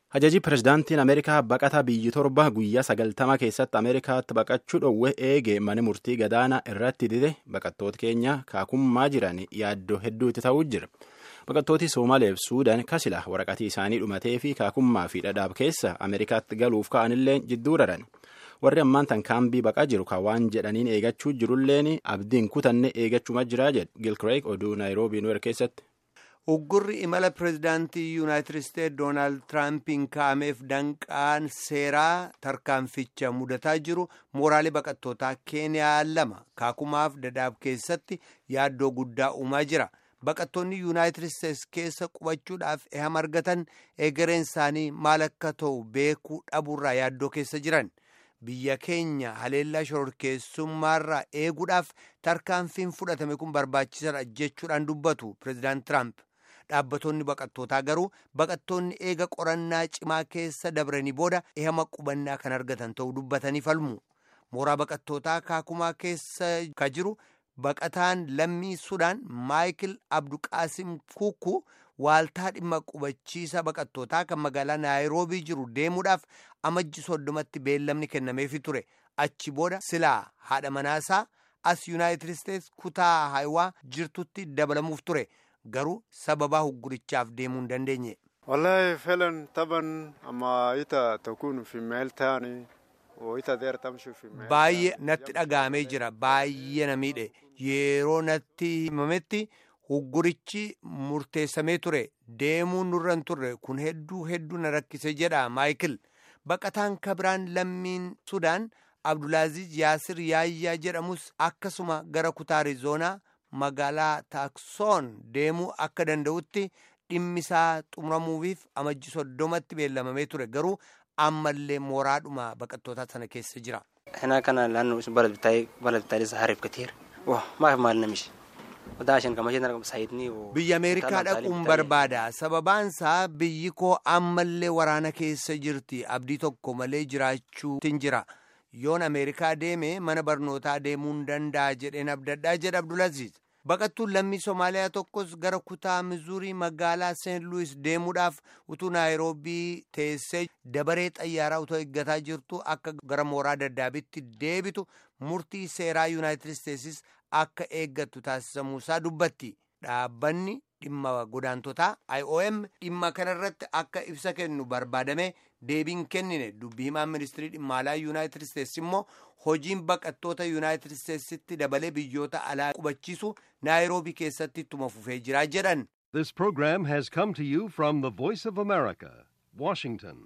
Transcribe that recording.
Ajajii pirezidaantiin Ameerikaa baqataa biyyi torba guyyaa 90 keessatti Ameerikaatti baqachuu dhowwe eegee mana murtii gadaanaa irratti dide baqattoota keenya kaakummaa jiran yaaddoo hedduutti ta'uu jira. Baqattooti Soomaaleef Suudaan kasila waraqatii isaanii dhumatee fi kaakummaa fi dhadhaab keessa Ameerikaatti galuuf ka'anillee jidduu raran. Warri ammaan tan kaambii baqaa jiru kan waan jedhaniin eegachuu jirulleen abdiin kutanne eegachuma jiraa jedhe Gilkireek oduu Naayiroobii Nuwer keessatti. Uggurri imala pirezidaantii Yuunaayitid Isteetsi Doonaald Tiraampiin kaa'ameef danqaan seeraa tarkaanficha mudataa jiru mooraalee baqattootaa Keeniyaa 2 kaakumaaf dhadhaab keessatti yaaddoo guddaa uumaa jira. Baqattoonni Yuunaayitid Isteetsi keessa qubachuudhaaf ehama argatan egereen isaanii maal akka ta'u beekuu dhabuurraa yaaddoo keessa jiran. Biyya keenya haleellaa shororkeessummaarraa eeguudhaaf tarkaanfiin fudhatame kun barbaachisaadha jechuudhaan dubbatu pirezidaant Tiraamp. Dhaabbattoonni baqattootaa garuu baqattoonni eega qorannaa cimaa keessa dabranii booda ehama qubannaa kan argatan ta'uu dubbatanii falmu. Mooraa baqattootaa kaakumaa keessa ka jiru baqataan lammii Sudaan Maayikil Abduqaasim Kuukuu waaltaa dhimma qubachiisa baqattootaa kan magaalaa Naayiroobii jiru deemuudhaaf amajji 30tti beellamni kennameefi ture. Achi booda silaa haadha manaasaa as Yuunaayitid Isteetsi kutaa Haywaa jirtutti dabalamuuf ture. Garuu sababaa huggurichaaf deemuu hin dandeenye. Wallahi falan taban amma ita takunu fi meeltaani baay'ee natti dhagaamee jira. Baay'ee na miidhe. Yeroo natti himametti huggurichi murteessamee ture. Deemuun nurra hin turre kun hedduu na rakkise jedha Maayikil. Baqataan kabiraan lammiin Sudaan Abdulaaziz Yaasir Yaayyaa jedhamus akkasuma gara kutaa Arizoonaa magaalaa Taaksoon deemuu akka danda'utti dhimmisaa xumuramuufiif amajji 30tti beellamamee ture. Garuu ammallee mooraadhuma baqattootaa sana keessa jira. Hina kana laannu balad bitaalee sahaariif katiir. Maaf maal namishi. Biyya Ameerikaa dhaquun barbaada. Sababaansaa biyyi koo ammallee waraana keessa jirti. Abdii tokko malee jiraachuu hin jira. Yoon Ameerikaa deeme mana barnootaa deemuun danda'a jedheen abdadhaa jedha Abdulaziz. Baqattuun lammii Somaaliyaa tokkos gara kutaa Mizuurii magaalaa Seent Luwis deemuudhaaf utuu Naayiroobii teessee dabaree xayyaaraa utoo eeggataa jirtu akka gara mooraa daddaabitti deebitu murtii seeraa Yuunaayitid Isteetsis akka eeggattu taasisamuusaa dubbatti. Dhaabbanni dhimma godaantotaa IOM dhimma kanarratti akka ibsa kennu barbaadame deebiin kennine. Dubbii himaan ministirii dhimma alaa Yuunaayitid Isteetsi immoo hojiin baqattoota Yuunaayitid Isteetsitti dabalee biyyoota alaa qubachiisu Naayiroobii keessatti ittuma fufee jira jedhan. This program has come to you from the Voice of America, Washington.